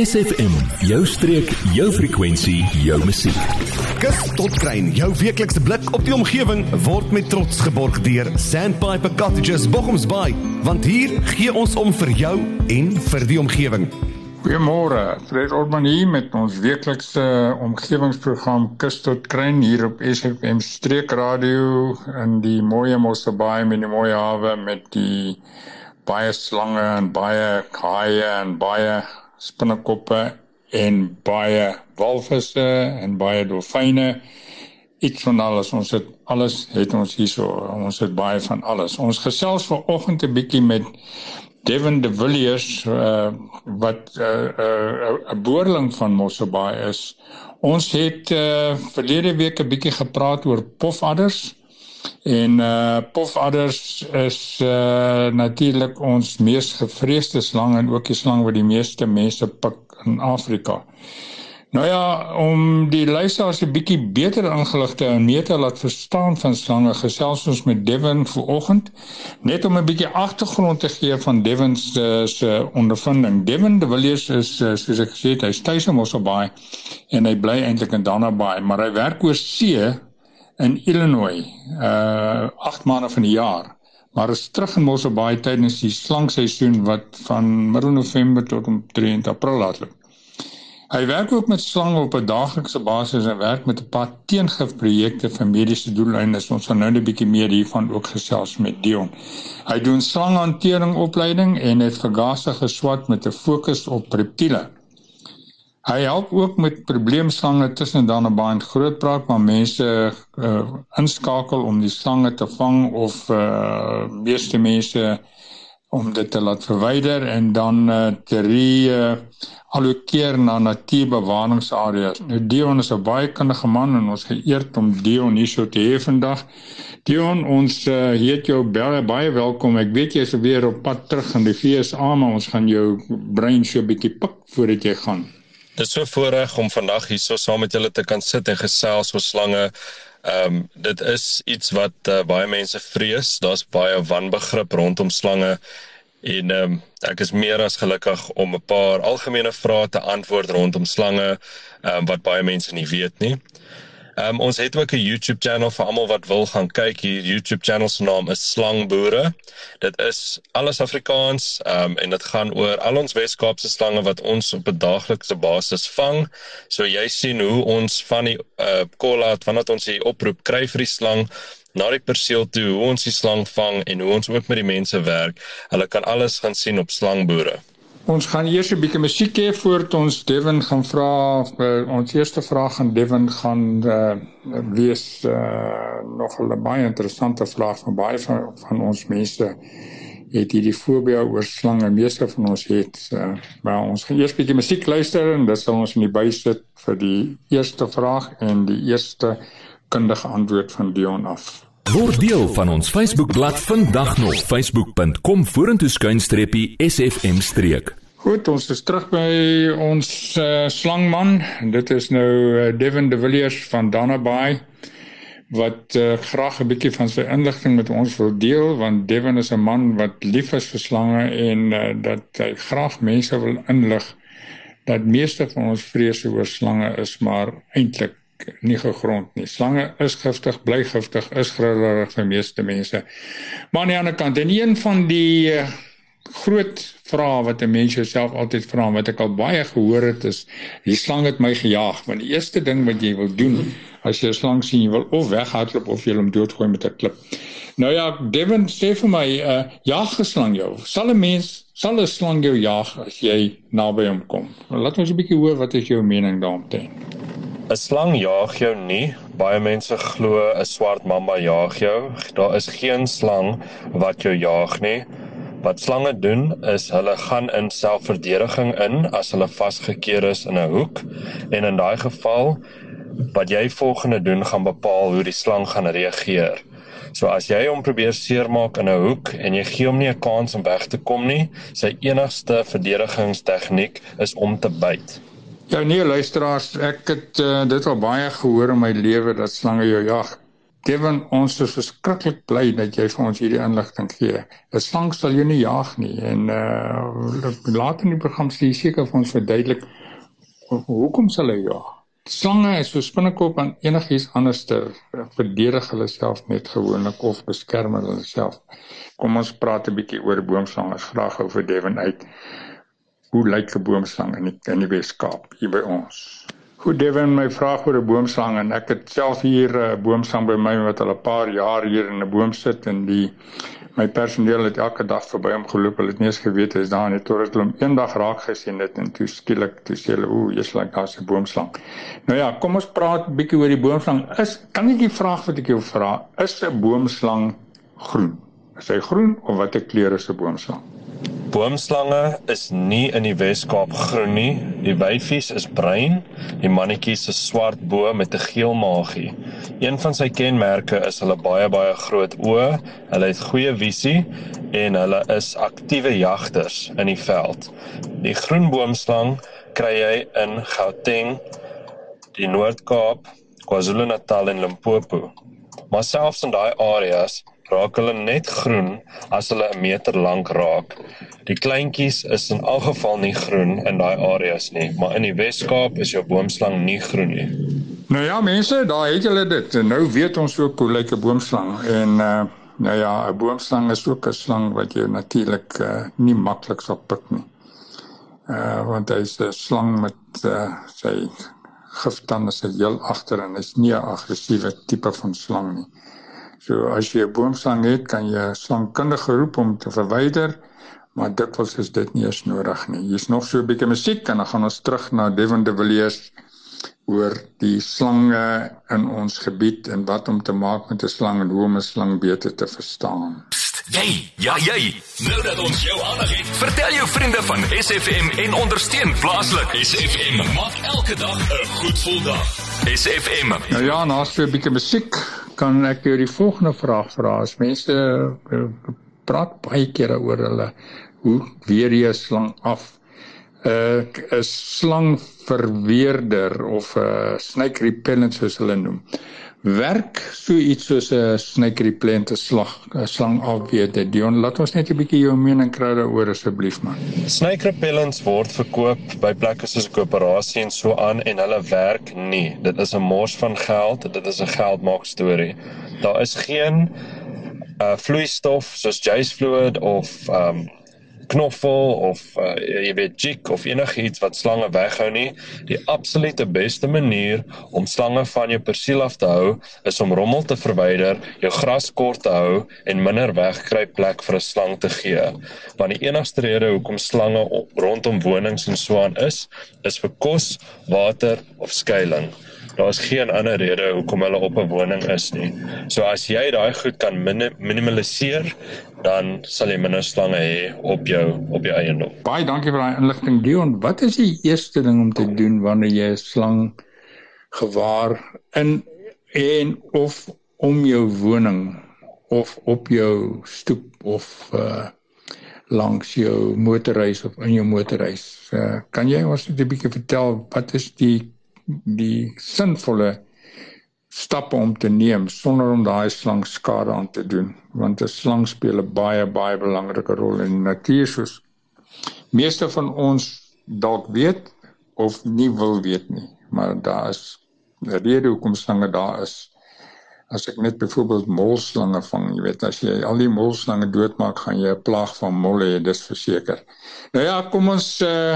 SFM, jou streek, jou frekwensie, jou musiek. Kus tot Kruin, jou weeklikse blik op die omgewing, word met trots geborg deur Sandpiper Cottages Bochumsbaai, want hier gee ons om vir jou en vir die omgewing. Goeiemôre, Fred Orban hier met ons weeklikse omgewingsprogram Kus tot Kruin hier op SFM Streekradio in die mooie Mosselbaai met die mooie hawe met die baie slange en baie haie en baie spinnekoppe en baie walvisse en baie dolfyne. Iets van alles, alles het ons hierso, ons het baie van alles. Ons gesels vanoggend 'n bietjie met Devin de Villiers, wat 'n boerling van Mosselbaai is. Ons het verlede week 'n bietjie gepraat oor pofadders. En pofadders is natuurlik ons mees gevreesde slang en ook die slang wat die meeste mense pik in Afrika. Nou ja, om die luisteraars 'n bietjie beter ingelig te hou en meer te laat verstaan van slange, gesels ons met Devin vanoggend, net om 'n bietjie agtergrond te gee van Devin se ondervinding. Devin de Villiers is, soos ek gesê het, hy's tuis in Mosselbaai en hy bly eintlik in Danabaai, maar hy werk oor see in Illinois, 8 maande van die jaar, maar is terug in Mosselbaai tydens die slangseisoen wat van middel November tot omtrent April hardloop. Hy werk ook met slange op 'n daaglikse basis en werk met 'n paar teengifprojekte vir mediese doeleindes. Ons gaan nou 'n bietjie meer hiervan ook gesels met Dion. Hy doen slanghantering opleiding en het vergaser geswat met 'n fokus op reptiele. Hy help ook met probleemslange tussen Danabaai en Grootbraak, waar mense inskakel om die slange te vang of meeste mense om dit te laat verwyder en dan te allokeer na natuurbewaringsareas. Nou Dion is 'n baie kundige man en ons geëerd om Dion hierso te hê vandag. Dion, ons heet jou baie welkom. Ek weet jy is weer op pad terug in die VSA, maar ons gaan jou brein so 'n bietjie pik voordat jy gaan. Dit is so voorreg om vandag hier so saam met julle te kan sit en gesels oor slange. Dit is iets wat baie mense vrees. Daar's baie wanbegrip rondom slange en ek is meer as gelukkig om 'n paar algemene vrae te antwoord rondom slange wat baie mense nie weet nie. Ons het ook 'n YouTube channel vir almal wat wil gaan kyk. Die YouTube channel se naam is Slangboere. Dit is alles Afrikaans en dit gaan oor al ons Weskaapse slange wat ons op 'n daaglikse basis vang. So jy sien hoe ons van die call-out, vandat ons die oproep kry vir die slang, na die perseel toe, hoe ons die slang vang en hoe ons ook met die mense werk. Hulle kan alles gaan sien op Slangboere. Ons gaan eers 'n bietjie musiek hê voordat ons Devin gaan vra. Ons eerste vraag aan Devin gaan wees nog 'n baie interessante vraag van baie van ons mense het hierdie fobie oor slange. Meeste van ons het, maar ons gaan eers 'n bietjie musiek luister en dit sal ons in die bysit vir die eerste vraag en die eerste kundige antwoord van Dion af. Word deel van ons Facebookblad vandag nog, facebook.com/SFM streek. Goed, ons is terug by ons slangman. Dit is nou Devin de Villiers van Danabaai, wat graag 'n bietjie van sy inligting met ons wil deel, want Devin is 'n man wat lief is vir slange en dat hy graag mense wil inlig dat meeste van ons vrese oor slange is maar eintlik nie gegrond nie. Slange is giftig, bly giftig, is grillerig vir meeste mense. Maar aan die ander kant, en een van die groot vrae wat 'n mens jouself altyd vra, wat ek al baie gehoor het, is, die slang het my gejaag. Want die eerste ding wat jy wil doen, as jy 'n slang sien, jy wil of weghardloop of jy hom doodgooi met 'n klip. Nou ja, Devin, sê vir my, jaag 'n slang jou? Sal 'n slang jou jaag as jy naby hom kom? Laat ons 'n bietjie hoor, wat is jou mening daaromtrent? 'n Slang jaag jou nie. Baie mense glo 'n swart mamba jaag jou. Daar is geen slang wat jou jaag nie. Wat slange doen is hulle gaan in selfverdediging in as hulle vasgekeer is in 'n hoek en in daai geval wat jy volgende doen gaan bepaal hoe die slang gaan reageer. So as jy hom probeer seermaak in 'n hoek en jy gee hom nie 'n kans om weg te kom nie, sy enigste verdedigingstegniek is om te byt. Ja nee, luisteraars, ek het dit al baie gehoor in my lewe dat slange jou jag. Devin, ons is verskriklik bly dat jy vir ons hierdie inligting gee. 'n Slang sal jou nie jaag nie en later in die program sal jy seker vir ons verduidelik hoekom sal hy jaag. Slange is so spinnekop en enigiets anders verdedig hulle self net gewoonlik of beskerm hulle self. Kom ons praat 'n bietjie oor boomslange. Vraag gou vir Devin uit. Hoe lyk 'n boomslang in die Weskaap hier by ons? Goed, Devin, my vraag oor 'n boomslang en ek het self hier 'n boomslang by my wat al 'n paar jaar hier in 'n boom sit en my personeel het elke dag verby hom geloop. Hulle het nie eens geweet hy is daar nie totdat hulle hom eendag raak gesien het en toe skielik toe sê hulle, jy's like daar's 'n boomslang. Nou ja, kom ons praat 'n bietjie oor die boomslang. Kan ek die vraag wat ek jou vra, is 'n boomslang groen? Is hy groen of watter kleur is 'n boomslang? Boomslange is nie in die Weskaap groen nie. Die wyfies is bruin, die mannetjies is swart bo met 'n geel maagie. Een van sy kenmerke is hulle baie groot oë, hulle het goeie visie en hulle is aktiewe jagters in die veld. Die groen boomslang kry jy in Gauteng, die Noord-Kaap, KwaZulu-Natal en Limpopo. Maar selfs in daai areas raak hulle net groen as hulle 1 meter lank raak. Die kleintjies is in elk geval nie groen in daai areas nie, maar in die Weskaap is jou boomslang nie groen nie. Nou ja, mense, daar het julle dit. Nou weet ons ook hoe lyk 'n boomslang. En nou ja, 'n boomslang is ook 'n slang wat jy natuurlik nie maklik sal pik nie. Want hy is 'n slang met sy giftande se heel agter en is nie 'n aggressiewe tipe van slang nie. So as jy 'n boomslang het, kan jy 'n slangkundige roep om te verwyder, maar dikwels is dit nie eens nodig nie. Hier's nog so 'n bietjie musiek en dan gaan ons terug na Devin de Villiers oor die slange in ons gebied en wat om te maak met 'n slang en hoe om 'n slang beter te verstaan. Jy, nou dat ons jou aandag het, vertel jou vriende van SFM en ondersteun plaaslik. SFM maak elke dag 'n goed gevoel dag. SFM. Nou ja, na so 'n bietjie musiek kan ek jou die volgende vraag vra. As mense praat baie keer oor hulle, hoe weer jy 'n slang af? 'n slangverweerder of 'n snake repellent soos hulle noem. Werk so iets soos 'n snake repellent 'n slang afweerder? Dion, laat ons net 'n bietjie jou mening kry daaroor asseblief man. Snake repellents word verkoop by plekke soos Koöperasie en so aan en hulle werk nie. Dit is 'n mors van geld, dit is 'n geldmaak storie. Daar is geen vloeistof soos Jace fluid of knoffel of jy weet jig of enigiets wat slange weghou nie. Die absolute beste manier om slange van jou perseel af te hou is om rommel te verwyder, jou gras kort te hou en minder wegkruipplek vir 'n slang te gee. Want die enigste rede hoekom slange rondom wonings en so aan is vir kos, water of skuiling. Daar is geen ander rede hoekom hulle op 'n woning is nie. So as jy daai goed kan minimaliseer, dan sal jy minder slange hê op jou eiendom. Baie dankie vir daai inligting, Dion. Wat is die eerste ding om te doen wanneer jy 'n slang gewaar in en of om jou woning of op jou stoep of langs jou motorhuis of in jou motorhuis? Kan jy ons net 'n bietjie vertel wat is die sinvolle stappe om te neem sonder om daai slang skade aan te doen, want 'n slang speel 'n baie belangrike rol in die natuur, soos meeste van ons dalk weet of nie wil weet nie, maar daar is 'n rede hoekom slange daar is. As ek net byvoorbeeld molslange vang, jy weet, as jy al die molslange doodmaak, gaan jy 'n plaag van molle hê, dis verseker. Nou ja, kom ons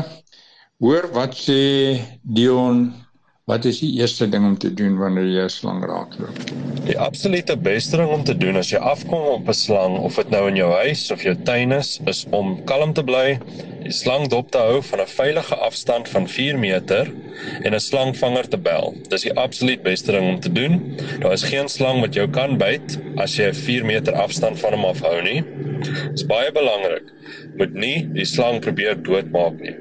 hoor wat sê Dion. Wat is die eerste ding om te doen wanneer jy 'n slang raakloop? Die absolute beste ding om te doen as jy afkom op 'n slang, of dit nou in jou huis of jou tuin is om kalm te bly, die slang dop te hou van 'n veilige afstand van 4 meter en 'n slangvanger te bel. Dis die absoluut beste ding om te doen. Daar is geen slang wat jou kan byt as jy 4 meter afstand van hom afhou nie. Dis baie belangrik. Moet nie die slang probeer doodmaak nie.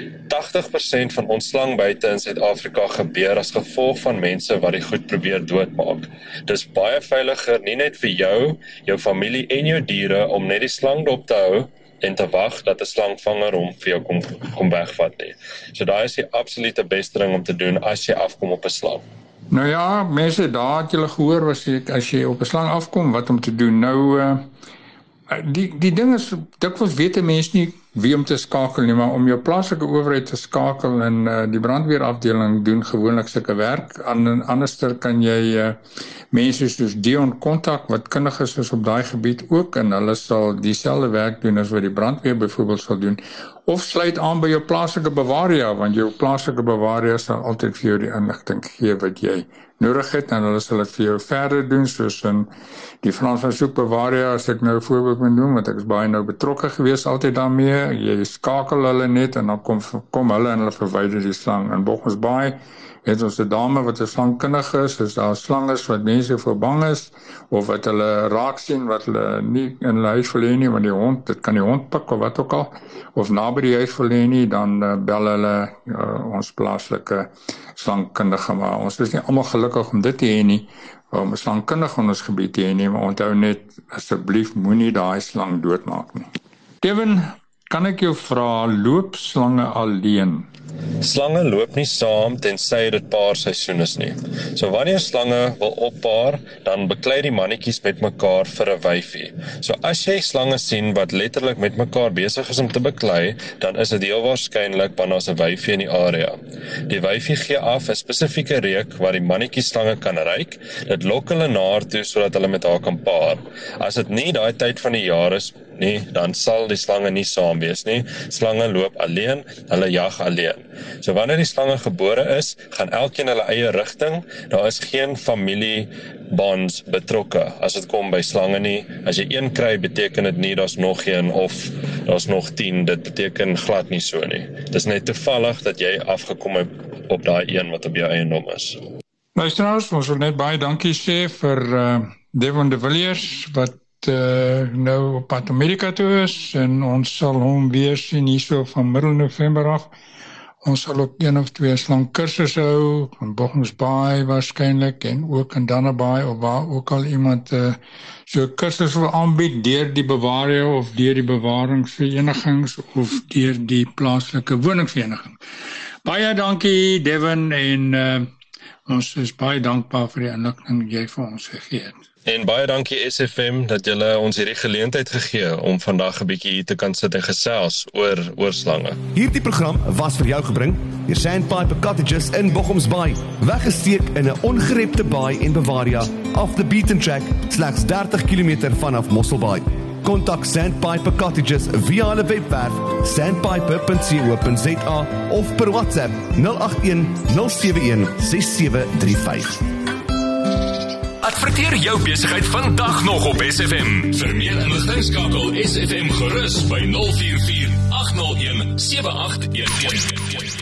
80% van ons slangbyte in Suid-Afrika gebeur as gevolg van mense wat die goed probeer doodmaak. Dis baie veiliger, nie net vir jou familie en jou diere, om net die slang dop te hou en te wag dat 'n slangvanger hom vir jou kom wegvat nie. So daai is die absolute beste ding om te doen as jy afkom op 'n slang. Nou ja, mense, daar het julle gehoor, as jy op 'n slang afkom, wat om te doen. Nou, die ding is, dikwels weet 'n mens nie wie om te skakel nie, maar om jou plaaslike owerheid te skakel en die brandweerafdeling doen gewoonlik sulke werk. Anderster kan jy mense soos Dion kontak wat kundig is op daai gebied ook, en hulle sal dieselfde werk doen as wat die brandweer byvoorbeeld sal doen. Of sluit aan by jou plaaslike bewaria, want jou plaaslike bewaria sal altyd vir jou die inligting gee wat jy nodig het, en hulle sal dit vir jou verder doen, soos in die Frans van Soek bewaria, as ek nou 'n voorbeeld moet noem, want ek is baie nou betrokke gewees altyd daarmee. Jy skakel hulle net en dan kom hulle en hulle verwyder die slang. In Bochums Bay het ons 'n dame wat 'n slangkundige is daar slange wat mense voor bang is, of wat hulle raak sien, wat hulle nie in hulle huis wil hê nie, want die hond, dit kan die hond pik of wat ook al, of naby die huis wil hê nie, dan bel hulle ons plaaslike slangkundige, maar ons is nie almal gelukkig om dit te hê nie, om 'n slangkundige in ons gebied te hê nie, maar onthou net, asseblief moenie daai slang doodmaak nie. Kevin, kan ek jou vra, loop slange alleen? Slange loop nie saam tensy dit paarseisoen is nie. So wanneer slange wil oppaar, dan beklei die mannetjies met mekaar vir 'n wyfie. So as jy slange sien wat letterlik met mekaar besig is om te beklei, dan is dit heel waarskynlik want daar's 'n wyfie in die area. Die wyfie gee af 'n spesifieke reuk wat die mannetjies slange kan ruik. Dit lok hulle na haar toe sodat hulle met haar kan paar. As dit nie daai tyd van die jaar is nie, dan sal die slange nie saam wees nie. Slange loop alleen, hulle jag alleen. So wanneer die slange gebore is, gaan elkeen hulle eie rigting. Daar is geen familiebonds betrokke as dit kom by slange nie. As jy een kry, beteken dit nie daar's nog een of daar's nog 10. Dit beteken glad nie so nie. Dis net toevallig dat jy afgekom het op daai een wat op jou eiendom is. Luisteraars, ons wil net baie dankie sê vir Devon de Villiers wat nou op pad Amerika toe is, en ons sal hom weer sien hierso van middel November af. Ons sal ook 1 of 2 slangkursusse hou, in Bochums Bay waarskynlik, en ook in Dannebaai, of waar ook al iemand so kursus wil aanbied, deur die bewaria of deur die bewaringsverenigings of deur die plaaslike woningsvereniging. Baie dankie Devon, en ons is baie dankbaar vir die inligting jy vir ons gegee het. En baie dankie SFM dat julle ons hierdie geleentheid gegee om vandag 'n bietjie hier te kan sit en gesels oor slange. Hierdie program was vir jou gebring deur Sandpiper Cottages in Bochums Bay, weggesteek in 'n ongerepte baai en bewaria, off the beaten track, slegs 30 km vanaf Mosselbaai. Kontak Sandpiper Cottages via hulle webwerf sandpiper.co.za of per WhatsApp 081 071 6735. Adverteer jou besigheid vandag nog op SFM. Vir meer inligting skakel SFM gerus by 044 801 7811.